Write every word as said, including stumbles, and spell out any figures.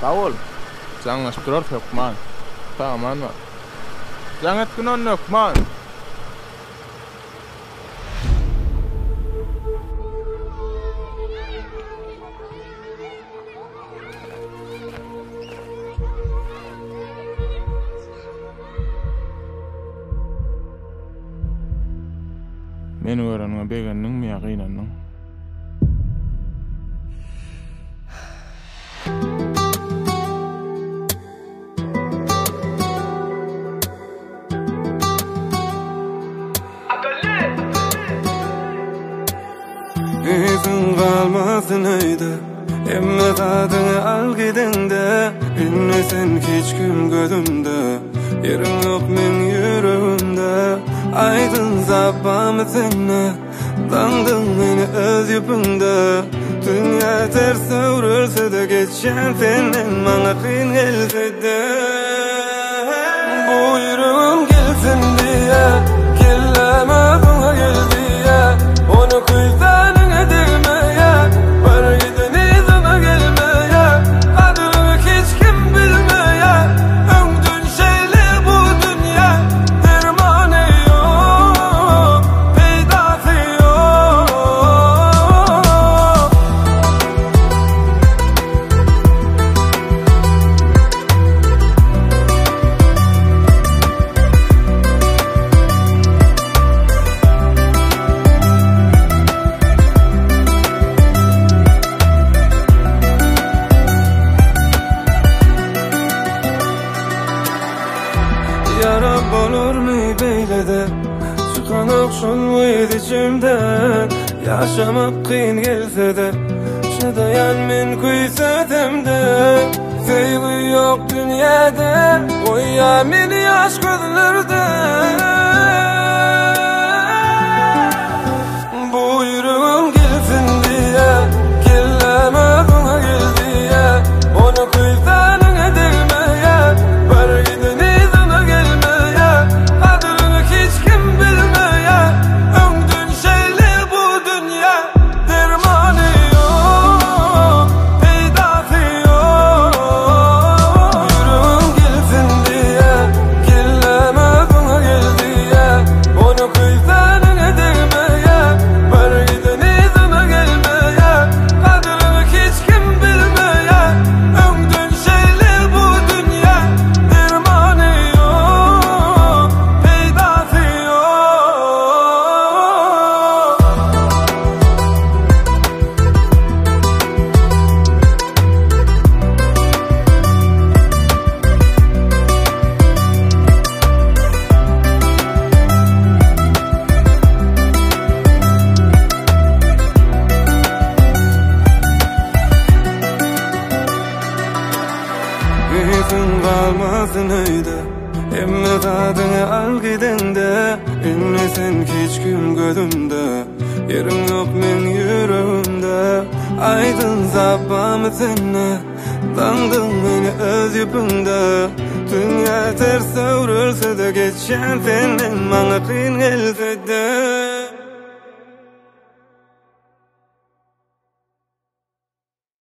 Tavul, jangan setror Hukman. Taman mah. Jangan kenon Hukman. Men öğrenme begenning mi yaqinanning. Yüzün kalmasın öyle, emme tadını al gidende. Bilmesen hiç gün gözümde, yerin yok men yüreğimde. Aydın zapamı senne, dandın beni öz yüpünde. Dünya ters övrülse de geçen senin bana kıyın gelse de. Bu yüreğim gelsin diye, kelleme buna gel diye. Onu kuysan yarab olur mu beylede? Çıkan okşun muydu içimden? Yaşamak kıyın gelse de, şadayan men kuysatemde. Sevgi yok dünyada, koya meni yaş gözlerde. Bu yüreğim gelsin diye, kelleme buna gel diye. Onu kuysan edilmeye, var gideni yüzün kalmasın öyle, emme tadını al gidende. Bilmesen hiç gün gözümde, yerim yok men yüreğimde. Aydın zapamı senne, dandın beni öz yüpünde. Dünya ters övrülse de geçen senin bana kıyın gelse de.